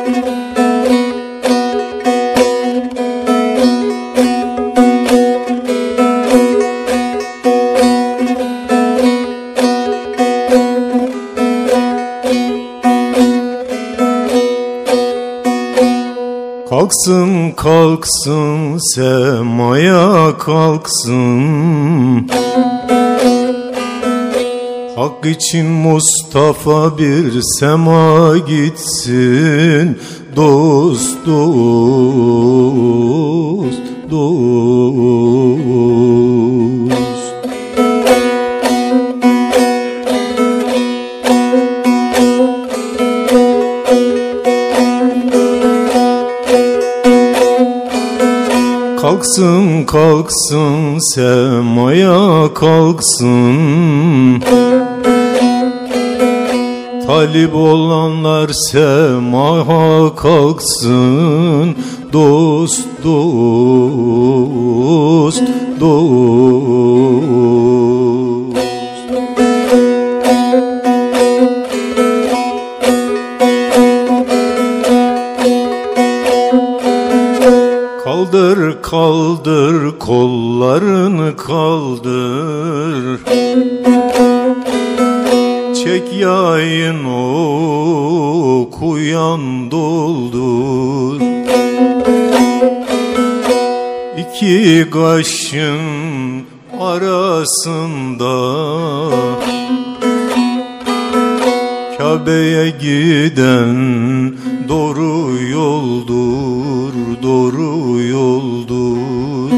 Kalksın kalksın semaya kalksın, hak için Mustafa bir sema gitsin. Dost dost dost. Kalksın kalksın semaya kalksın, talip olanlar semaha kalksın. Dost dost dost. Kaldır kaldır kollarını kaldır, çek yayın okuyan doldur. İki kaşın arasında Kabe'ye giden doğru yoldur, doğru yoldur.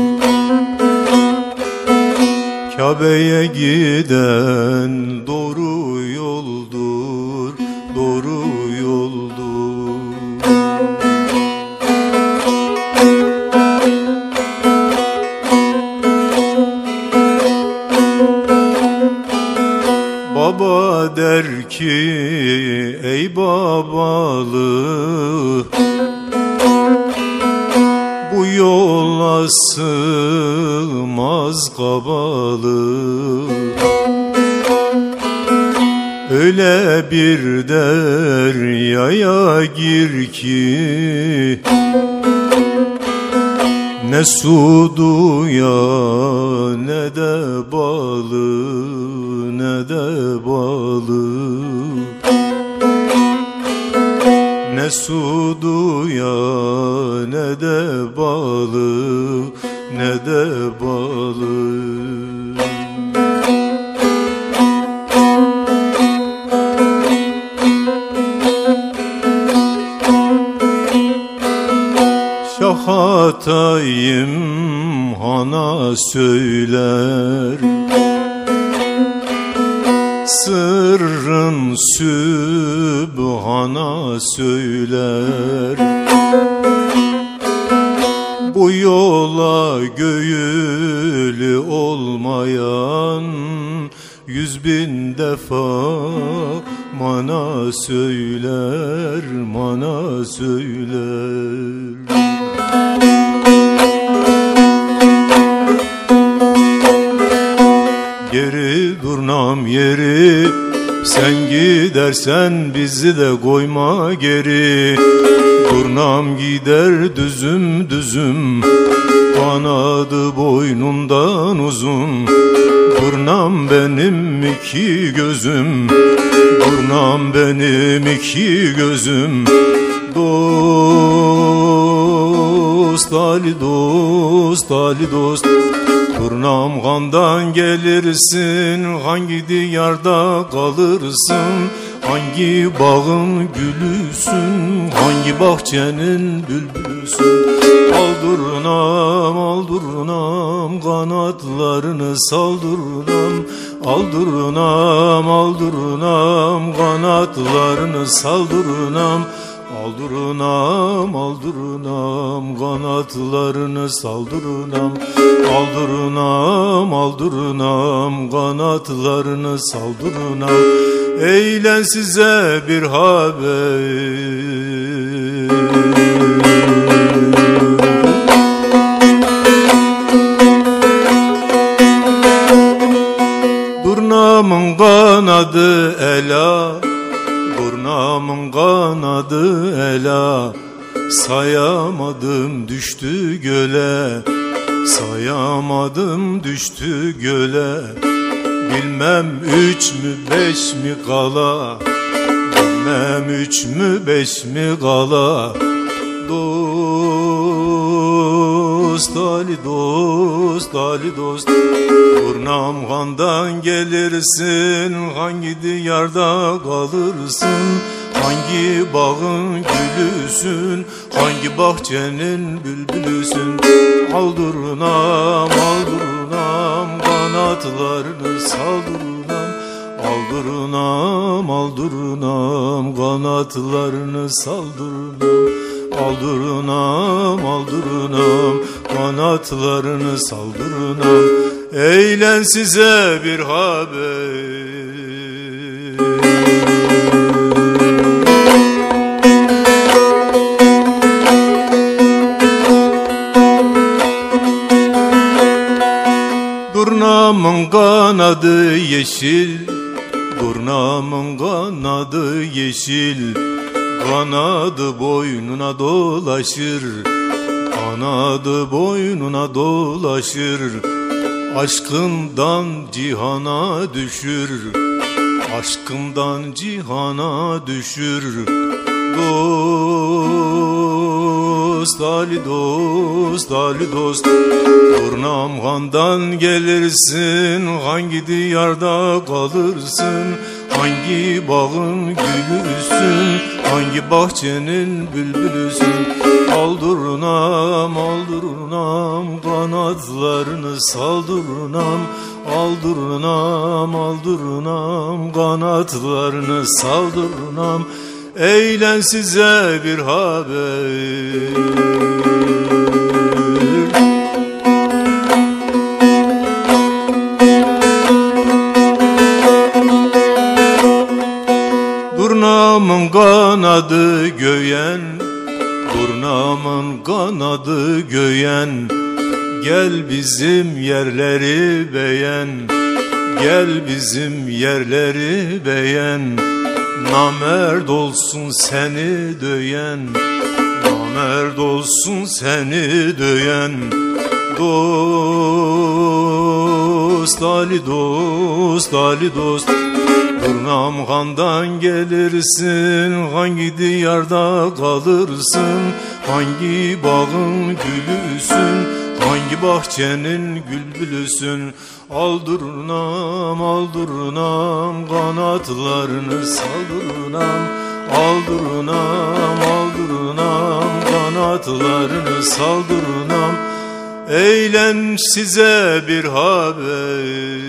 Kabe'ye giden doğru yoldur, doğru yoldur. Baba der ki ey babalı, bu yola sığmaz kabalı. Öyle bir deryaya gir ki ne sudu ya ne de balı, ne de balı. Ne sudu ya ne de balı, ne de balı. Şahatayım hana söyler, sırrın Sübhan'a söyler. Bu yola göğülü olmayan 100.000 defa mana söyler, mana söyler. Geri durnam yeri, sen gidersen bizi de koyma geri. Durnam gider düzüm düzüm, kanadı boynundan uzun. Durnam benim iki gözüm, durnam benim iki gözüm. Dost Ali dost, Ali dost. Durnam kandan gelirsin, hangi diyarda kalırsın? Hangi bağın gülüsün, hangi bahçenin bülbülüsün? Al durnam, al durnam, kanatlarını sal durnam. Al durnam, al durnam, kanatlarını sal durnam. Al durnam, al durnam, kanatlarını sal durnam. Al durnam, al durnam, kanatlarını sal durnam. Eyle size bir haber, durnamın kanadı ela, durnamın kanadı ela, sayamadım düştü göle, sayamadım düştü göle. Bilmem 3 mü 5 mi kala, bilmem 3 mü 5 mi kala. Dost Ali dost, Ali dost, Turnam kandan gelirsin, hangi diyarda kalırsın, hangi bağın gülüsün, hangi bahçenin bülbülüsün. Aldırnam, aldırnam, kanatlarını saldırnam, aldırnam, aldırnam, kanatlarını saldırnam, aldırnam, aldırnam, kanatlarını saldırnam. Eğlen size bir haber, Durnamın kanadı yeşil, durnamın kanadı yeşil, kanadı boynuna dolaşır, kanadı boynuna dolaşır. Aşkından cihana düşür, aşkından cihana düşür. Dost Ali dost, Ali dost, Turnam kandan gelirsin, hangi diyarda kalırsın, hangi bağın gülüsün, hangi bahçenin bülbülüsün. Aldırnam, aldırnam, kanatlarını saldırnam, aldırnam, aldırnam, kanatlarını saldırnam. Eğlen size bir haber, Durnamın kanadı göyen, durnamın kanadı göyen. Gel bizim yerleri beğen, gel bizim yerleri beğen. Namerd olsun seni döyen, namerd olsun seni döyen. Dost Ali dost, Ali dost, Turnam kandan gelirsin, hangi diyarda kalırsın, hangi bağın gülüsün, hangi bahçenin bülbülüsün. Aldırnam, aldırnam, kanatlarını saldırnam, aldırnam, aldırnam, kanatlarını saldırnam. Eğlen size bir haber,